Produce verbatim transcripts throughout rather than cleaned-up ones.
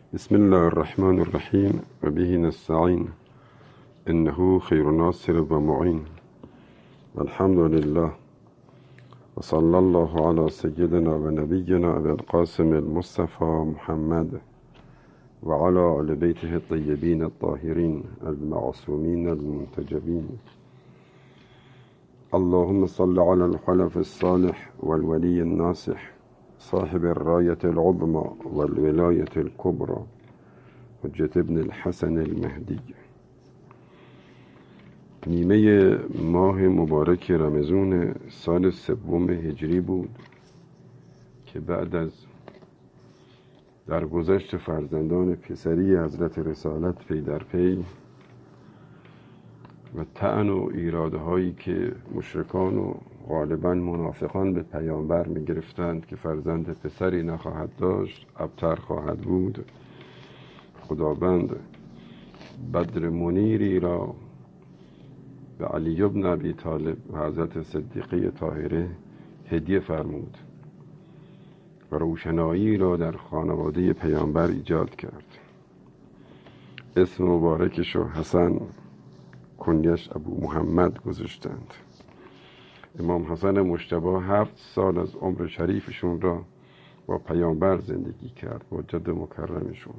بسم الله الرحمن الرحیم و به نستعین انه خیر ناصر و معین الحمد لله و صلی الله علی سیدنا و نبینا ابی القاسم المصطفى محمد و علی آل بیته الطیبین الطاهرین المعصومین المنتجبین. اللهم صل على الخلف الصالح والولي الناصح صاحب الراية العظمى والولاية الكبرى حجة ابن الحسن المهدي. نیمه ماه مبارک رمضان سال سوم هجری بود که بعد از درگذشت فرزندان پسری حضرت رسالت پی در پی و طعن و ایرادهایی که مشرکان و غالبا منافقان به پیامبر می گرفتند که فرزند پسری نخواهد داشت، ابتر خواهد بود، خداوند بدر منیری را به علی بن ابی طالب و حضرت صدیقه طاهره هدیه فرمود و روشنایی را در خانواده پیامبر ایجاد کرد. اسم مبارکش رو حسن، کنیش ابو محمد گذاشتند. امام حسن مجتبی هفت سال از عمر شریفشون را با پیامبر زندگی کرد، با جد مکرمشون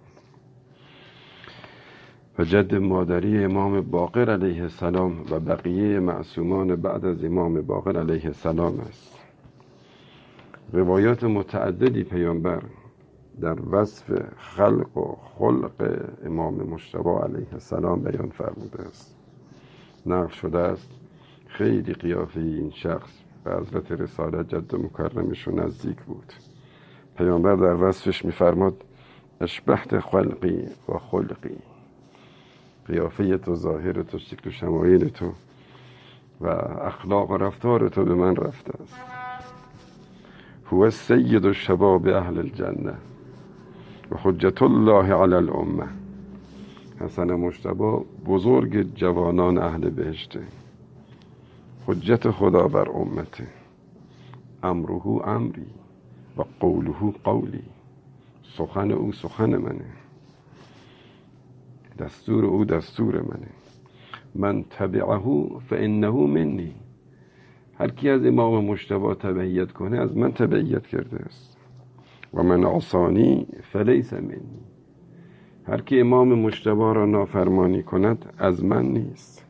و جد مادری امام باقر علیه السلام و بقیه معصومان بعد از امام باقر علیه السلام است. روایات متعددی پیامبر در وصف خلق و خلق امام مجتبی علیه السلام بیان فرموده است. نقل شده است خیلی قیافه این شخص به حضرت رسالت جد مکرمشون نزدیک بود. پیامبر در وصفش می‌فرماد اشبهت خلقی و خلقی، قیافه تو، ظاهر تو، شکل و شمایل تو و اخلاق و رفتار تو به من رفته است. هو سید الشباب اهل الجنه و حجت الله علی الامه. حسن مجتبی بزرگ جوانان اهل بهشته، حجت خدا بر امته، امره امری و قوله قولی، سخن او سخن منه، دستور او دستور منه. من تبعه فانه منی. هر کی از امام مجتبی تبعیت کنه از من تبعیت کرده است. و من عصانی فلیس منی. هر کی امام مجتبی را نافرمانی کند از من نیست.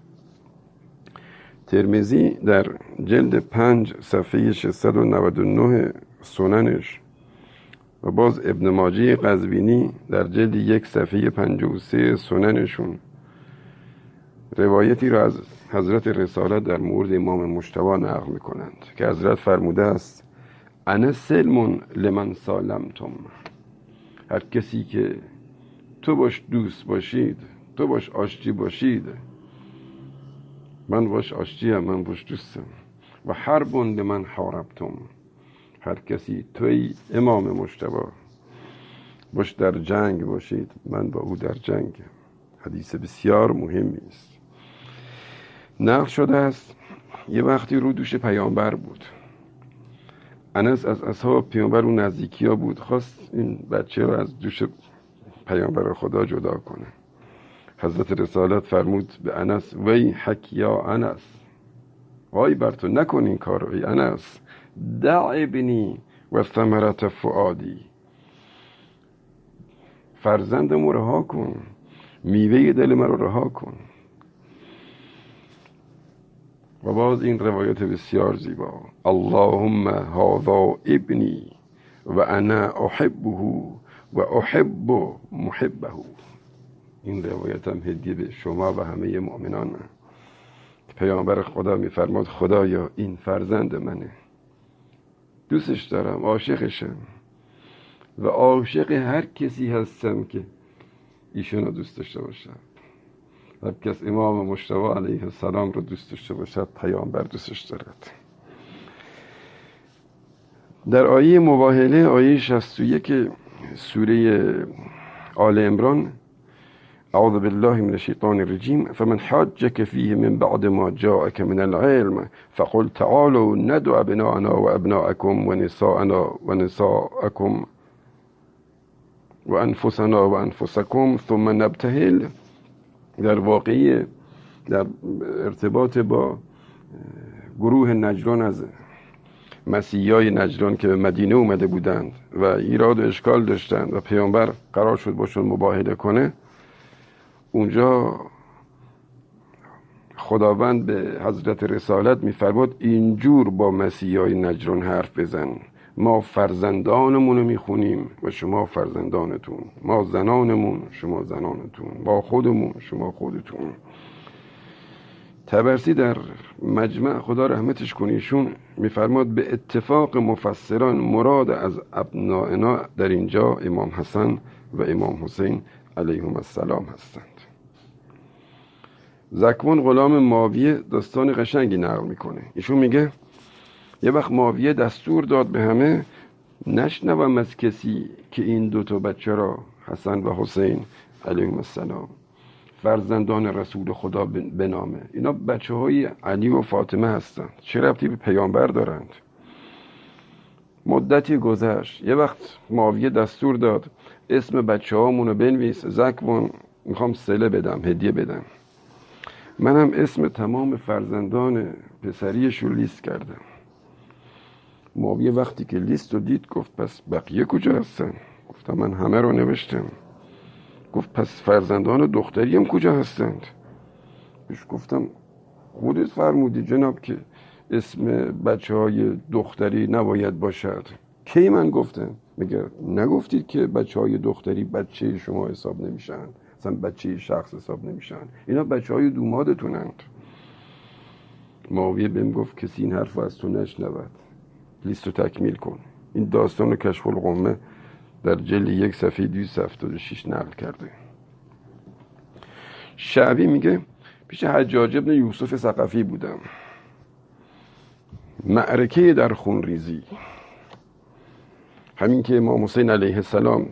ترمذی در جلد پنج صفحه ششصد و نود و نه سننش و باز ابن ماجه قزوینی در جلد یک صفحه پنجاه و سه سننشون روایتی را از حضرت رسالت در مورد امام مجتبی نقل میکنند که حضرت فرموده است انا سلم لمن سالمتم. هر کسی که تو باش دوست باشید، تو باش آشتی باشید، من باش آشتی هم، من باش دوستم. و حرب لمن حاربتم. هر کسی توی امام مجتبی باش در جنگ باشید، من با او در جنگ. حدیث بسیار مهمی است. نقل شده است یه وقتی رو دوش پیامبر بود. انس از اصحاب پیامبر اون نزدیکی ها بود، خواست این بچه رو از دوش پیامبر خدا جدا کنه. حضرت رسالت فرمود به انس وی حک یا انس، وای بر تو، نکن این کار ای انس. دع ابنی و ثمرت فؤادی. فرزندم رو رها کن، میوه دل من رو رها کن. و باز این روایت بسیار زیبا اللهم هذا ابنی و انا احبه و احب محبه. این روایت هم هدیه به شما و همه مؤمنان. پیامبر خدا میفرماد خدایا این فرزند منه، دوستش دارم، عاشقشم و عاشق هر کسی هستم که ایشونو دوست داشته باشم. هر کس امام مجتبی علیه السلام رو دوست داشته باشد پیامبر دوستش دارد. در آیه مباهله، آیه شصت و یک سوره آل عمران، اعوذ بالله من الشیطان الرجیم فمن حاجك فيه من بعد ما جاءك من العلم فقل تعالوا ندع ابناءنا و ابناءكم و نساءنا و نساءكم و انفسنا و انفسکم ثم نبتهل در واقعی در ارتباط با گروه نجران از مسیحیای نجران که به مدینه اومده بودند و ایراد و اشکال داشتند و پیامبر قرار شد باشون مباهله کنه، اونجا خداوند به حضرت رسالت میفرماد اینجور با مسیحیای نجران حرف بزن، ما فرزندانمون رو میخونیم و شما فرزندانتون، ما زنانمون شما زنانتون، ما خودمون شما خودتون. طبرسی در مجمع خدا رحمتش کنه ایشون میفرماد به اتفاق مفسران مراد از ابنائنا در اینجا امام حسن و امام حسین علیهم السلام هستند. زکوان غلام ماویه داستان قشنگی نقل میکنه. ایشون میگه یه وقت ماویه دستور داد به همه نشنوم از کسی که این دوتا بچه را حسن و حسین علیهم السلام فرزندان رسول خدا بنامه. اینا بچه های علی و فاطمه هستند، چه ربطی به پیامبر دارند؟ مدتی گذشت، یه وقت معاویه دستور داد اسم بچه هامونو بنویس، زکوان میخوام صله بدم، هدیه بدم. منم اسم تمام فرزندان پسریش رو لیست کردم. معاویه وقتی که لیست رو دید گفت پس بقیه کجا هستن؟ گفتم من همه رو نوشتم. گفت پس فرزندان دختری هم کجا هستند؟ بهش گفتم خودت فرمودی جناب که اسم بچه های دختری نباید باشد. کی من گفتم؟ میگه نگفتید که بچه های دختری بچه شما حساب نمیشن، اصلا بچه شخص حساب نمیشن، اینا بچه های دومادتونند. معاویه بهم گفت کسی این حرف از تو نشنود، لیست رو تکمیل کن. این داستان کشف القمه در جلد یک صفحه دویست و هفتاد و شش نقل کرده. شعبی میگه پیش حجاج ابن یوسف ثقفی بودم، معرکه در خون ریزی، همین که امام حسین علیه السلام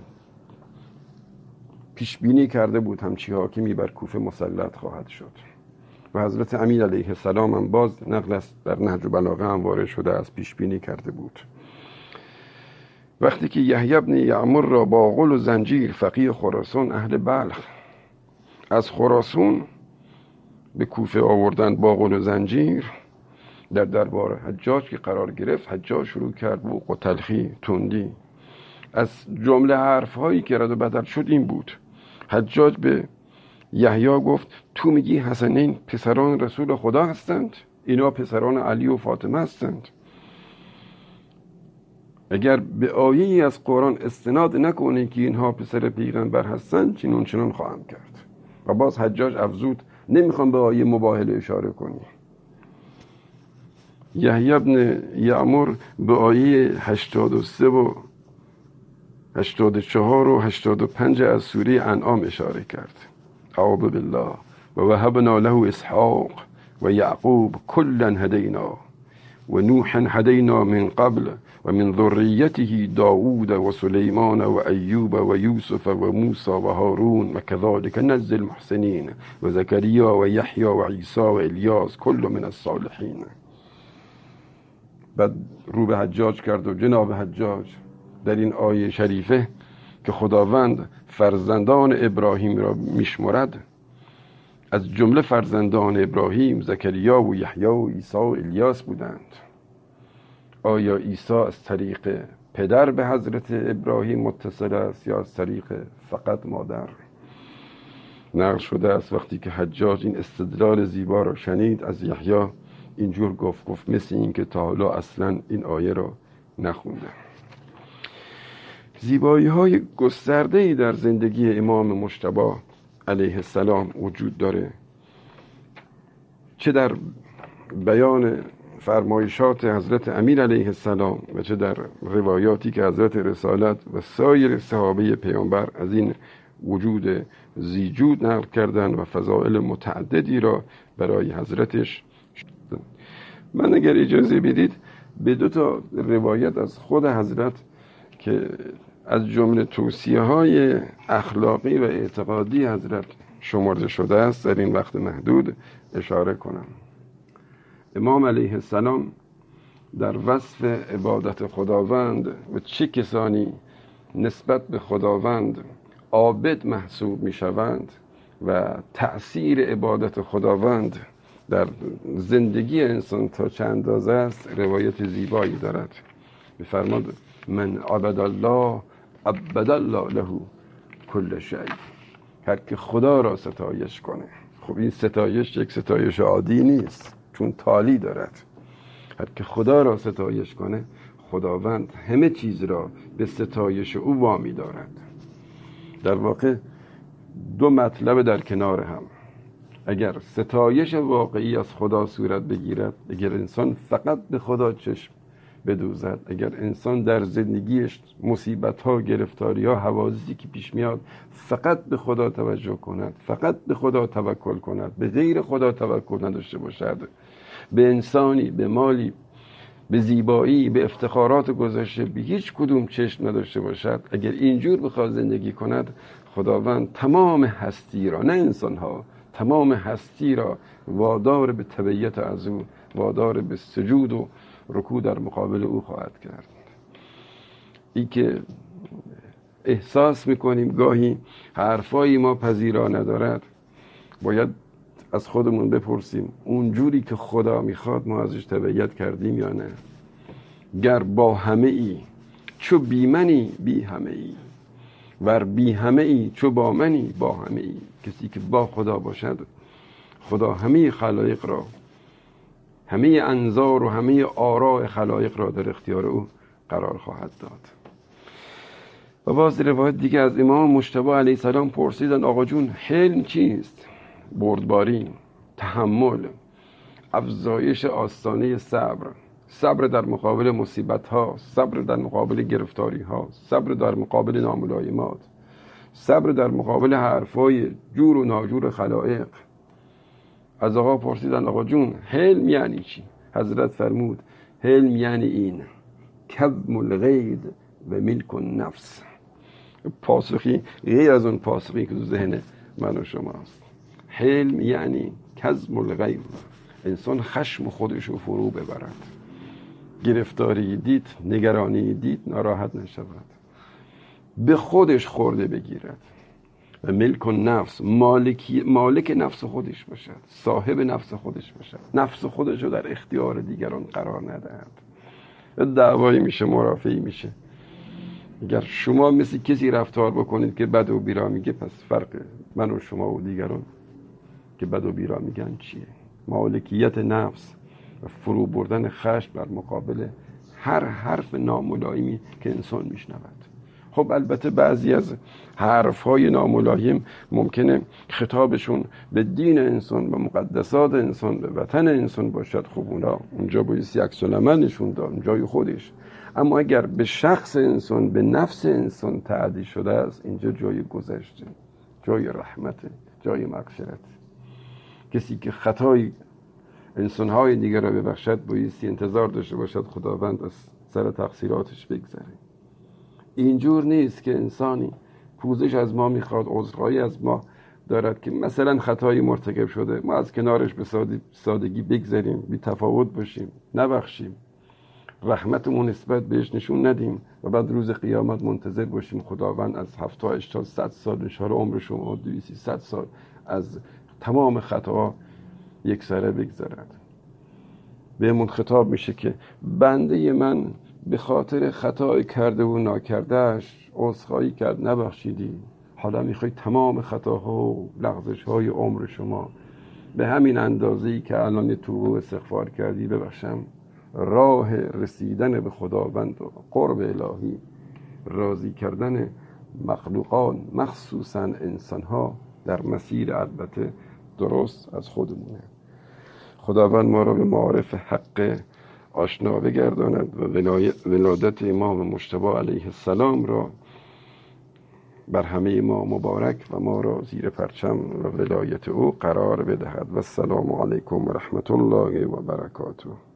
پیش بینی کرده بود همچی حاکمی بر کوفه مسلط خواهد شد و حضرت امیر علیه السلام هم باز نقل است در نهج البلاغه هم وارد شده از پیش بینی کرده بود. وقتی که یحیی بن یعمر را با غل و زنجیر فقیه خراسان اهل بلخ از خراسان به کوفه آوردند با غل و زنجیر، در دربار حجاج که قرار گرفت، حجاج شروع کرد بوق و تلخی، تندی. از جمله حرف هایی که رد و بدل شد این بود. حجاج به یحیی گفت تو میگی حسنین پسران رسول خدا هستند؟ اینا پسران علی و فاطمه هستند. اگر به آیه‌ای از قرآن استناد نکنی که اینها پسر پیغمبر هستند چنون چنون خواهم کرد. و باز حجاج افزود نمیخوام به آیه مباهله اشاره کنی. یحیی بن یعمر به آیه هشتاد و سه و هشتاد و چهار و هشتاد و پنج از سوره انعام اشاره کرد. اعوذ بالله و وهبنا له اسحاق و یعقوب کلا هدینا و نوحا هدینا من قبل و من ذریته داوود و سلیمان و ایوب و یوسف و موسی و هارون و كذلك نجزی المحسنین و زکریا و یحیی و عیسی و الیاس کل من الصالحین. بعد رو به حجاج کرد و جناب حجاج در این آیه شریفه که خداوند فرزندان ابراهیم را میشمرد، از جمله فرزندان ابراهیم زکریا و یحیی و عیسی و الیاس بودند. آیا عیسی از طریق پدر به حضرت ابراهیم متصل است یا از طریق فقط مادر؟ نقل شده است وقتی که حجاج این استدلال زیبا را شنید از یحیی اینجور گفت گفت مثل این که تا حالا اصلا این آیه را نخونده. زیبایی های گسترده‌ای در زندگی امام مجتبی علیه السلام وجود داره، چه در بیان فرمایشات حضرت امیر علیه السلام و چه در روایاتی که حضرت رسالت و سایر صحابه پیامبر از این وجود زیجود نقل کردن و فضائل متعددی را برای حضرتش. من اگر اجازه بدید به دو تا روایت از خود حضرت که از جمله توصیه های اخلاقی و اعتقادی حضرت شمرده شده است در این وقت محدود اشاره کنم. امام علیه السلام در وصف عبادت خداوند و چه کسانی نسبت به خداوند عابد محسوب می شوند و تأثیر عبادت خداوند در زندگی انسان تا چه اندازه است روایت زیبایی دارد. می‌فرماد من عبد الله عبد الله له کل شیء. هر که خدا را ستایش کنه، خب این ستایش یک ستایش عادی نیست چون تالی دارد. هر که خدا را ستایش کنه، خداوند همه چیز را به ستایش او وامی دارد. در واقع دو مطلب در کنار هم. اگر ستایش واقعی از خدا صورت بگیرد، اگر انسان فقط به خدا چشم بدوزد، اگر انسان در زندگیش مصیبت ها، گرفتاری ها، حوادثی که پیش میاد فقط به خدا توجه کند، فقط به خدا توکل کند، به غیر خدا توکل نداشته باشد، به انسانی، به مالی، به زیبایی، به افتخارات گذشته، به هیچ کدوم چشم نداشته باشد، اگر اینجور بخواد زندگی کند، خداوند تمام هستی را، نه انسان ها، تمام هستی را وادار به تبعیت از او، وادار به سجود و رکوع در مقابل او خواهد کرد. ای که احساس میکنیم گاهی حرفایی ما پذیرا ندارد، باید از خودمون بپرسیم اونجوری که خدا میخواد ما ازش تبعیت کردیم یا نه. گر با همه ای چو بی منی بی همه ای، ور بی همه ای چو با منی با همه ای. کسی که با خدا باشد، خدا همه خلایق را، همه انظار و همه آراء خلایق را در اختیار او قرار خواهد داد. و باز روایت دیگه از امام مجتبی علیه السلام پرسیدن آقا جون حلم چیست؟ بردباری، تحمل، افزایش آستانه صبر، صبر در مقابل مصیبت ها، صبر در مقابل گرفتاری ها، صبر در مقابل ناملایمات، صبر در مقابل حرفای جور و ناجور خلائق. از آقا پرسیدن آقا جون حلم یعنی چی؟ حضرت فرمود حلم یعنی این کظم الغیظ و ملک النفس. پاسخی غیر از اون پاسخی که تو ذهن من و شماست. حلم یعنی کظم الغیظ، انسان خشم خودش رو فرو ببرد، گرفتاری دید، نگرانی دید ناراحت نشود، به خودش خورده بگیرد. و ملک النفس، مالکی مالک نفس خودش باشد، صاحب نفس خودش باشد، نفس خودش رو در اختیار دیگران قرار ندهد. دعوایی میشه، مرافعی میشه. اگر شما مثل کسی رفتار بکنید که بد و بیرا میگه، پس فرق من و شما و دیگران که بد و بیرا میگن چیه؟ مالکیت نفس و فرو بردن خشم بر مقابل هر حرف ناملایمی که انسان میشنود. خب البته بعضی از حرفهای ناملایم ممکنه خطابشون به دین انسان، به مقدسات انسان، به وطن انسان باشد. خب اونا اونجا بایستی عکس العمل نشون داد، اونجای خودش. اما اگر به شخص انسان، به نفس انسان تعدی شده است، اینجا جای گذشته، جای رحمت، جای مغفرت. کسی که خطای انسانهای دیگر را ببخشد بایستی انتظار داشته باشد خداوند از سر تقصیراتش بگذره. اینجور نیست که انسانی پوزش از ما میخواد، عذرخواهی از ما دارد که مثلا خطایی مرتکب شده، ما از کنارش به سادگی بگذاریم، بی تفاوت باشیم، نبخشیم، رحمتمون نسبت بهش نشون ندیم و بعد روز قیامت منتظر باشیم خداوند از هفتاد تا صد سال نشار عمر شما دویست صد سال از تمام خطاها یک سره بگذارد. بهمون خطاب میشه که بنده من به خاطر خطای کرده و ناکردهش عذرخواهی کرد، نبخشیدی، حالا میخوای تمام خطاها و لغزش‌های عمر شما به همین اندازه‌ای که الان توبه و استغفار کردی ببخشم. راه رسیدن به خداوند و قرب الهی، راضی کردن مخلوقان مخصوصا انسان‌ها در مسیر البته درست از خودمونه. خداوند ما را به معارف حق آشنا بگرداند و ولادت امام مجتبی علیه السلام را بر همه ما مبارک و ما را زیر پرچم و ولایت او قرار بدهد. و السلام علیکم و رحمت الله و برکاته.